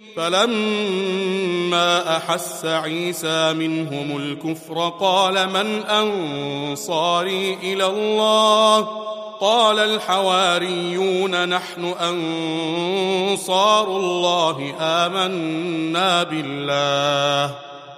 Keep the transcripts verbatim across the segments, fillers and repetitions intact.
فلما أحس عيسى منهم الكفر قال من أنصاري إلى الله قال الحواريون نحن أنصار الله آمنا بالله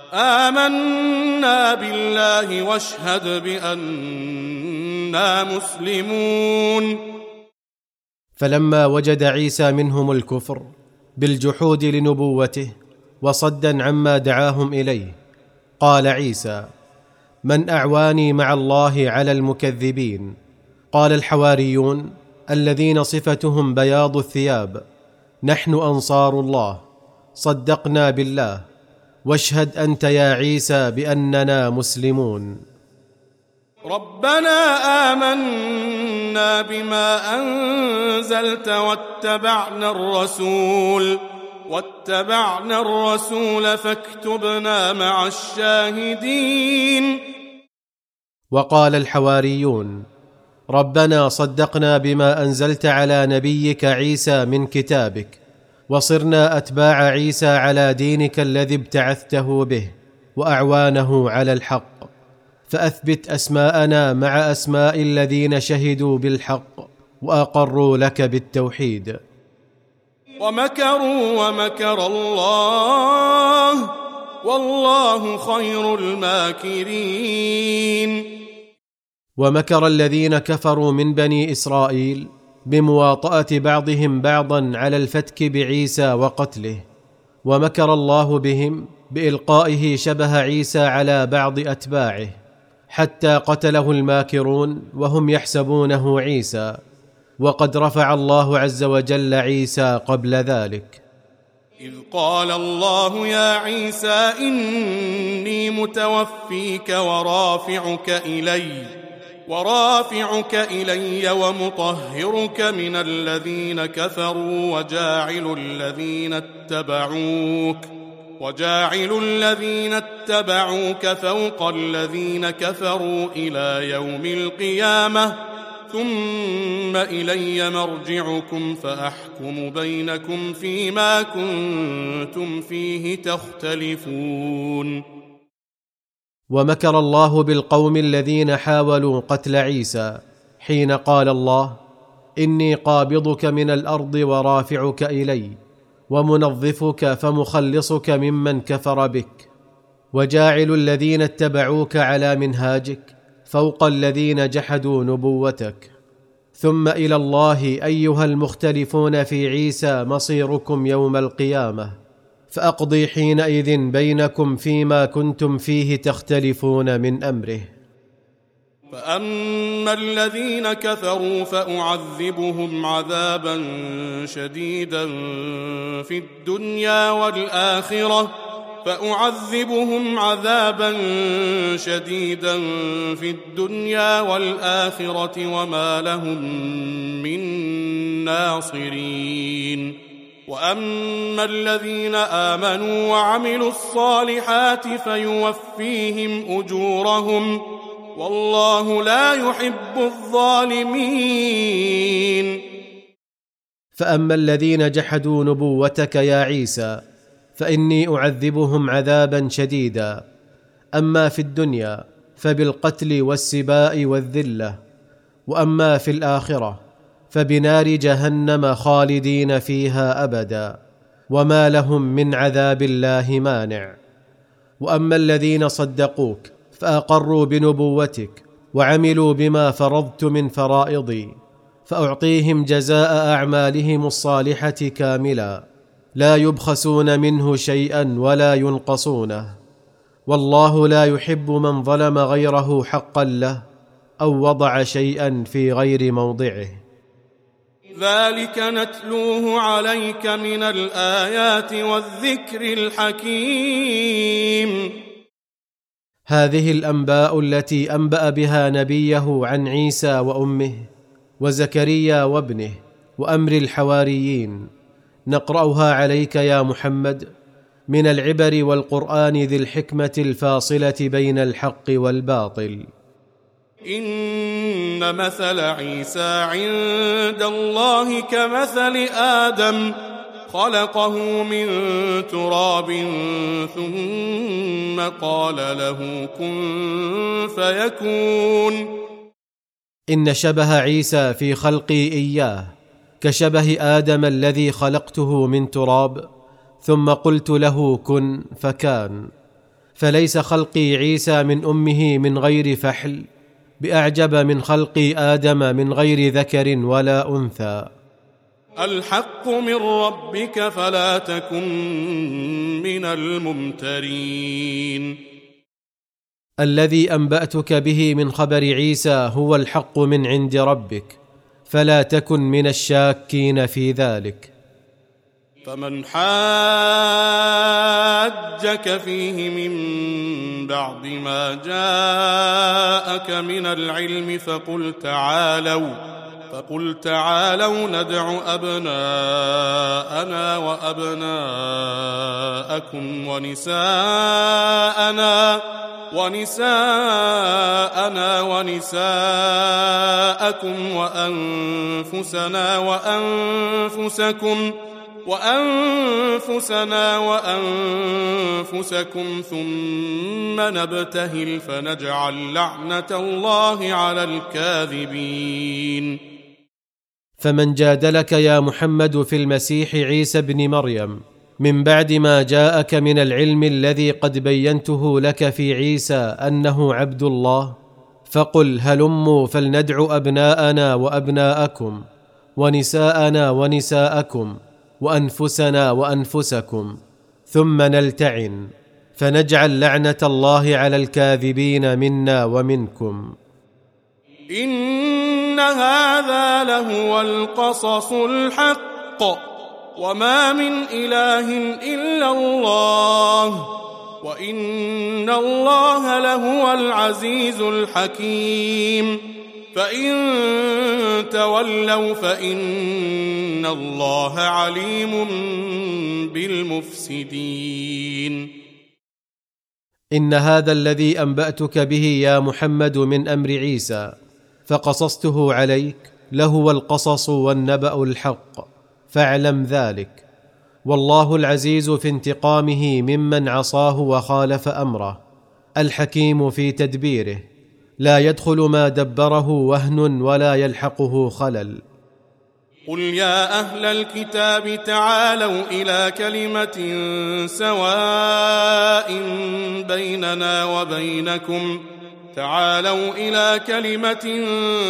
آمنا بالله واشهد بأننا مسلمون. فلما وجد عيسى منهم الكفر بالجحود لنبوته وصدا عما دعاهم إليه قال عيسى من أعواني مع الله على المكذبين؟ قال الحواريون الذين صفتهم بياض الثياب نحن أنصار الله صدقنا بالله واشهد أنت يا عيسى بأننا مسلمون. ربنا آمنا بما أنزلت واتبعنا الرسول واتبعنا الرسول فاكتبنا مع الشاهدين. وقال الحواريون ربنا صدقنا بما أنزلت على نبيك عيسى من كتابك وصرنا أتباع عيسى على دينك الذي ابتعثته به وأعوانه على الحق فأثبت أسماءنا مع أسماء الذين شهدوا بالحق وأقروا لك بالتوحيد. ومكروا ومكر الله والله خير الماكرين. ومكر الذين كفروا من بني إسرائيل بمواطأة بعضهم بعضا على الفتك بعيسى وقتله، ومكر الله بهم بإلقائه شبه عيسى على بعض أتباعه حتى قتله الماكرون وهم يحسبونه عيسى، وقد رفع الله عز وجل عيسى قبل ذلك. إذ قال الله يا عيسى إني متوفيك ورافعك إلي ورافعك إلي ومطهرك من الذين كفروا وجاعل الذين اتبعوك وجاعل الذين اتبعوك فوق الذين كفروا إلى يوم القيامة ثم إلي مرجعكم فأحكم بينكم فيما كنتم فيه تختلفون. ومكر الله بالقوم الذين حاولوا قتل عيسى حين قال الله إني قابضك من الأرض ورافعك إلي ومنظفك فمخلصك ممن كفر بك، وجاعل الذين اتبعوك على منهاجك فوق الذين جحدوا نبوتك. ثم إلى الله أيها المختلفون في عيسى مصيركم يوم القيامة فأقضي حينئذ بينكم فيما كنتم فيه تختلفون من أمره. فأما الذين كفروا فأعذبهم عذابا شديدا في الدنيا والآخرة فأعذبهم عذابا شديدا في الدنيا والآخرة وما لهم من ناصرين. وأما الذين آمنوا وعملوا الصالحات فيوفيهم أجورهم والله لا يحب الظالمين. فأما الذين جحدوا نبوتك يا عيسى فإني أعذبهم عذابا شديدا، أما في الدنيا فبالقتل والسباء والذلة، وأما في الآخرة فبنار جهنم خالدين فيها أبدا وما لهم من عذاب الله مانع. وأما الذين صدقوك فأقروا بنبوتك وعملوا بما فرضت من فرائضي فأعطيهم جزاء أعمالهم الصالحة كاملا لا يبخسون منه شيئا ولا ينقصونه، والله لا يحب من ظلم غيره حقا له أو وضع شيئا في غير موضعه. ذلك نتلوه عليك من الآيات والذكر الحكيم. هذه الأنباء التي أنبأ بها نبيه عن عيسى وأمه وزكريا وابنه وأمر الحواريين نقرأها عليك يا محمد من العبر والقرآن ذي الحكمة الفاصلة بين الحق والباطل. إن مثل عيسى عند الله كمثل آدم خلقه من تراب ثم قال له كن فيكون. إن شبه عيسى في خلقي إياه كشبه آدم الذي خلقته من تراب ثم قلت له كن فكان، فليس خلقي عيسى من أمه من غير فحل بأعجب من خلقي آدم من غير ذكر ولا أنثى. الحق من ربك فلا تكن من الممترين. الذي أنبأتك به من خبر عيسى هو الحق من عند ربك، فلا تكن من الشاكين في ذلك. فمن حاجك فيه من بعد ما جاءك من العلم فقل تعالوا فقل تعالوا ندع أبناءنا وأبناءكم ونساءنا ونساءنا ونساءكم وأنفسنا وأنفسكم وأنفسنا وأنفسكم ثم نبتهل فنجعل لعنة الله على الكاذبين. فمن جادلك يا محمد في المسيح عيسى ابن مريم من بعد ما جاءك من العلم الذي قد بينته لك في عيسى أنه عبد الله، فقل هلموا فلندع أبناءنا وأبناءكم ونساءنا ونساءكم وأنفسنا وأنفسكم ثم نلتعن فنجعل لعنة الله على الكاذبين منا ومنكم. إن هذا لهو القصص الحق وما من إله إلا الله وإن الله لهو العزيز الحكيم. فإن تولوا فإن الله عليم بالمفسدين. إن هذا الذي أنبأتك به يا محمد من أمر عيسى فقصصته عليك لهو القصص والنبأ الحق، فاعلم ذلك. والله العزيز في انتقامه ممن عصاه وخالف أمره، الحكيم في تدبيره، لا يدخل ما دبره وهن ولا يلحقه خلل. قل يا أهل الكتاب تعالوا إلى كلمة سواء بيننا وبينكم تعالوا إلى كلمة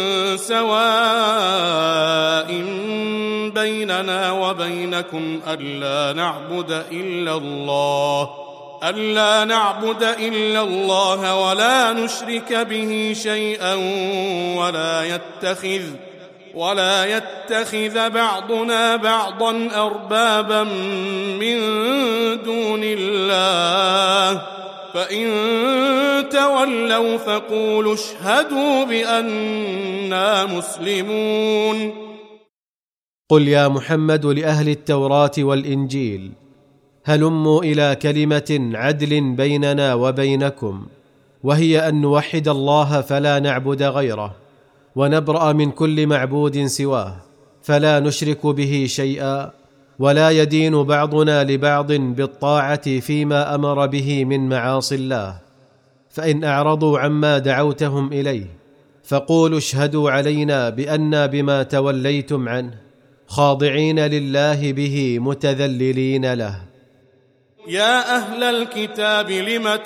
سواء بيننا وبينكم ألا نعبد إلا الله ألا نعبد إلا الله ولا نشرك به شيئا ولا يتخذ ولا يتخذ بعضنا بعضا أربابا من دون الله فإن تولوا فقولوا اشهدوا بأننا مسلمون. قل يا محمد لأهل التوراة والإنجيل هلموا إلى كلمة عدل بيننا وبينكم، وهي أن نوحد الله فلا نعبد غيره ونبرأ من كل معبود سواه، فلا نشرك به شيئا، ولا يدين بعضنا لبعض بالطاعة فيما أمر به من معاصي الله. فإن أعرضوا عما دعوتهم إليه فقولوا اشهدوا علينا بأننا بما توليتم عنه خاضعين لله به متذللين له. يا أهل الكتاب لم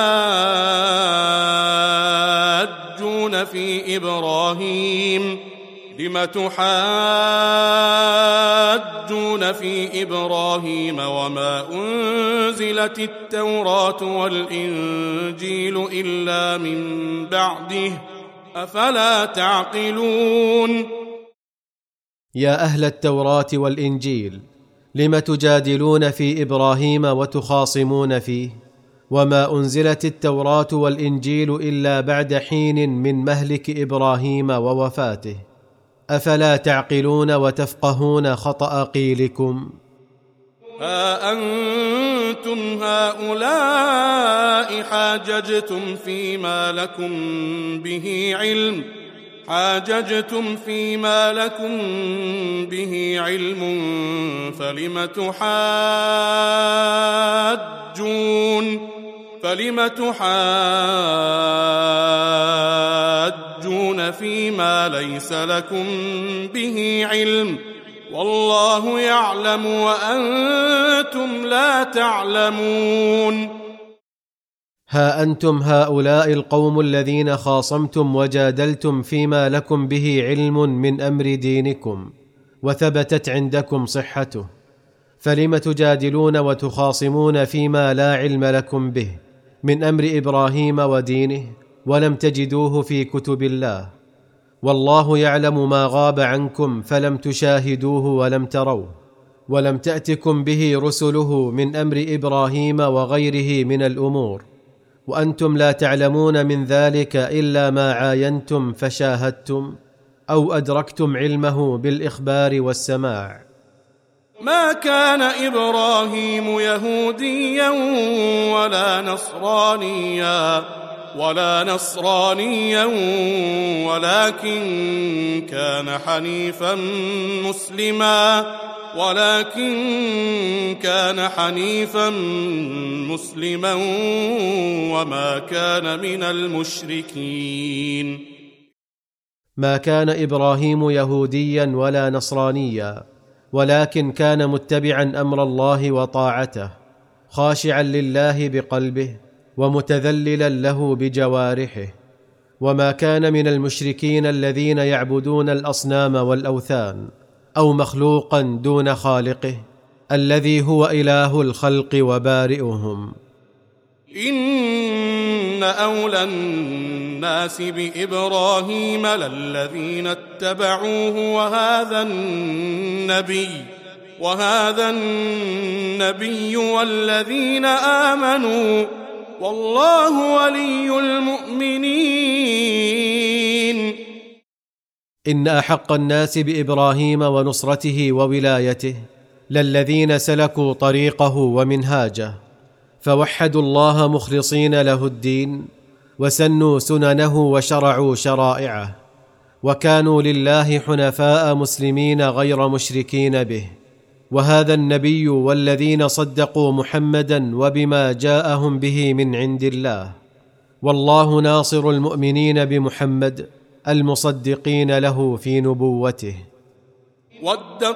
تحاجون في إبراهيم لم تحاجون في إبراهيم وما أنزلت التوراة والإنجيل إلا من بعده أفلا تعقلون. يا أهل التوراة والإنجيل لم تجادلون في إبراهيم وتخاصمون فيه وما أنزلت التوراة والإنجيل إلا بعد حين من مهلك إبراهيم ووفاته، أفلا تعقلون وتفقهون خطأ قيلكم؟ ها أنتم هؤلاء حاججتم فيما لكم به علم حاججتم فيما لكم به علم فلم تحاجون فلم تحاجون فيما ليس لكم به علم والله يعلم وأنتم لا تعلمون. ها أنتم هؤلاء القوم الذين خاصمتم وجادلتم فيما لكم به علم من أمر دينكم وثبتت عندكم صحته، فلم تجادلون وتخاصمون فيما لا علم لكم به من أمر إبراهيم ودينه ولم تجدوه في كتب الله، والله يعلم ما غاب عنكم فلم تشاهدوه ولم تروه، ولم تأتكم به رسله من أمر إبراهيم وغيره من الأمور، وأنتم لا تعلمون من ذلك إلا ما عاينتم فشاهدتم أو أدركتم علمه بالإخبار والسماع. ما كان إبراهيم يهوديا ولا نصرانيا ولا نصرانيا ولكن كان حنيفا مسلما ولكن كان حنيفا مسلما وما كان من المشركين. ما كان إبراهيم يهوديا ولا نصرانيا ولكن كان متبعا أمر الله وطاعته، خاشعا لله بقلبه ومتذللا له بجوارحه، وما كان من المشركين الذين يعبدون الأصنام والأوثان أو مخلوقا دون خالقه الذي هو إله الخلق وبارئهم. إن أولى الناس بإبراهيم للذين اتبعوه وهذا النبي وهذا النبي والذين آمنوا والله ولي المؤمنين. إن أحق الناس بإبراهيم ونصرته وولايته للذين سلكوا طريقه ومنهاجه، فوحدوا الله مخلصين له الدين وسنوا سننه وشرعوا شرائعه، وكانوا لله حنفاء مسلمين غير مشركين به. وهذا النبي والذين صدقوا محمدا وبما جاءهم به من عند الله، والله ناصر المؤمنين بمحمد المصدقين له في نبوته. ودت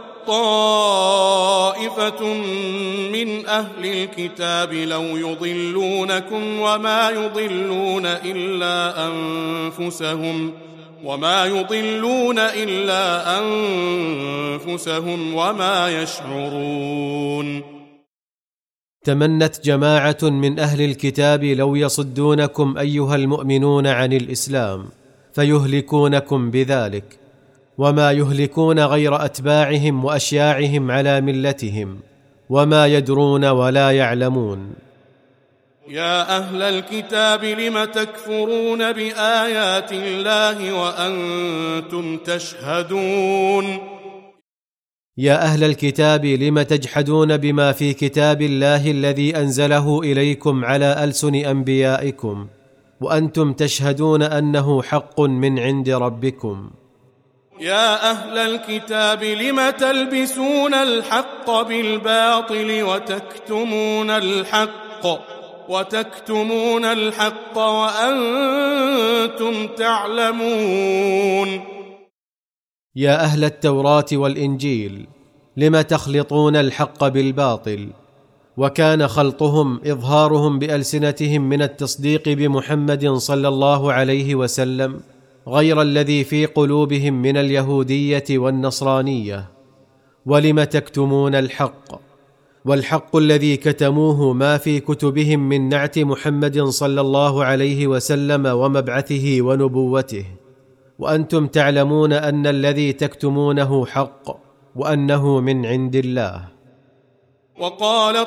طائفة من أهل الكتاب لو يضلونكم وما يضلون إلا أنفسهم وما يضلون إلا أنفسهم وما يشعرون. تمنت جماعة من أهل الكتاب لو يصدونكم أيها المؤمنون عن الإسلام فيهلكونكم بذلك، وما يهلكون غير أتباعهم وأشياعهم على ملتهم وما يدرون ولا يعلمون. يا أهل الكتاب لم تكفرون بآيات الله وأنتم تشهدون. يا أهل الكتاب لم تجحدون بما في كتاب الله الذي أنزله إليكم على ألسن أنبيائكم وأنتم تشهدون أنه حق من عند ربكم. يا أهل الكتاب لم تلبسون الحق بالباطل وتكتمون الحق وتكتمون الحق وأنتم تعلمون. يا أهل التوراة والإنجيل لم تخلطون الحق بالباطل، وكان خلطهم إظهارهم بألسنتهم من التصديق بمحمد صلى الله عليه وسلم غير الذي في قلوبهم من اليهودية والنصرانية. ولم تكتمون الحق، والحق الذي كتموه ما في كتبهم من نعت محمد صلى الله عليه وسلم ومبعثه ونبوته، وأنتم تعلمون أن الذي تكتمونه حق وأنه من عند الله. وقالت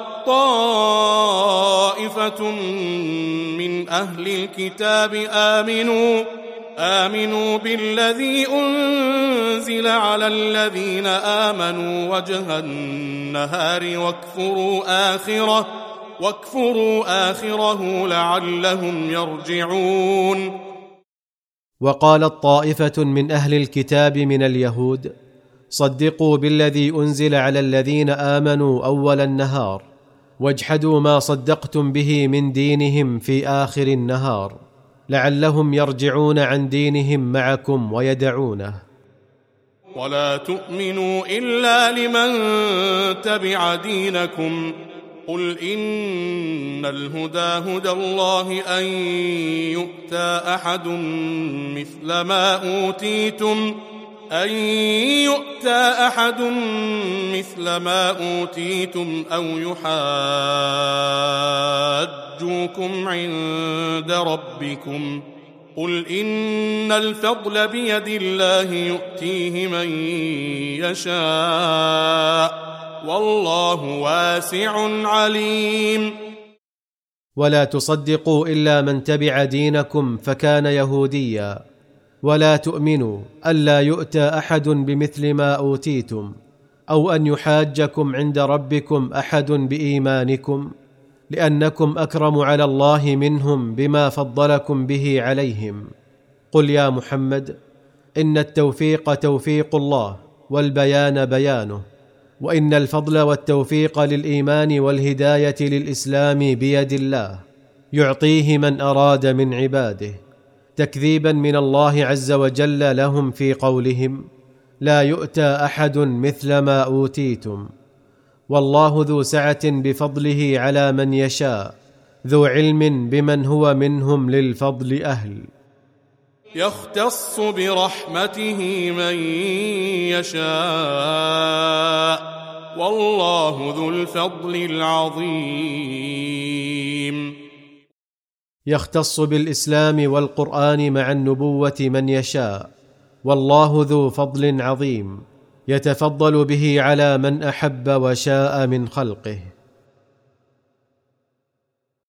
طائفة من أهل الكتاب آمنوا آمنوا بالذي أنزل على الذين آمنوا وجه النهار واكفروا آخره واكفروا آخره لعلهم يرجعون. وقالت طائفة من أهل الكتاب من اليهود: صدقوا بالذي أنزل على الذين آمنوا أول النهار، واجحدوا ما صدقتم به من دينهم في آخر النهار، لعلهم يرجعون عن دينهم معكم ويدعونه. ولا تؤمنوا إلا لمن تبع دينكم، قل إن الهدى هدى الله أن يؤتى أحد مثل ما أوتيتم أن يؤتى أحد مثل ما أوتيتم أو يحاجوكم عند ربكم، قل إن الفضل بيد الله يؤتيه من يشاء والله واسع عليم. ولا تصدقوا إلا من تبع دينكم فكان يهوديا، ولا تؤمنوا ألا يؤتى أحد بمثل ما أوتيتم، أو أن يحاجكم عند ربكم أحد بإيمانكم، لأنكم أكرم على الله منهم بما فضلكم به عليهم. قل يا محمد: إن التوفيق توفيق الله، والبيان بيانه، وإن الفضل والتوفيق للإيمان والهداية للإسلام بيد الله، يعطيه من أراد من عباده، تكذيبا من الله عز وجل لهم في قولهم: لا يؤتى أحد مثل ما أوتيتم. والله ذو سعة بفضله على من يشاء، ذو علم بمن هو منهم للفضل أهل. يختص برحمته من يشاء والله ذو الفضل العظيم. يختص بالإسلام والقرآن مع النبوة من يشاء، والله ذو فضل عظيم، يتفضل به على من أحب وشاء من خلقه.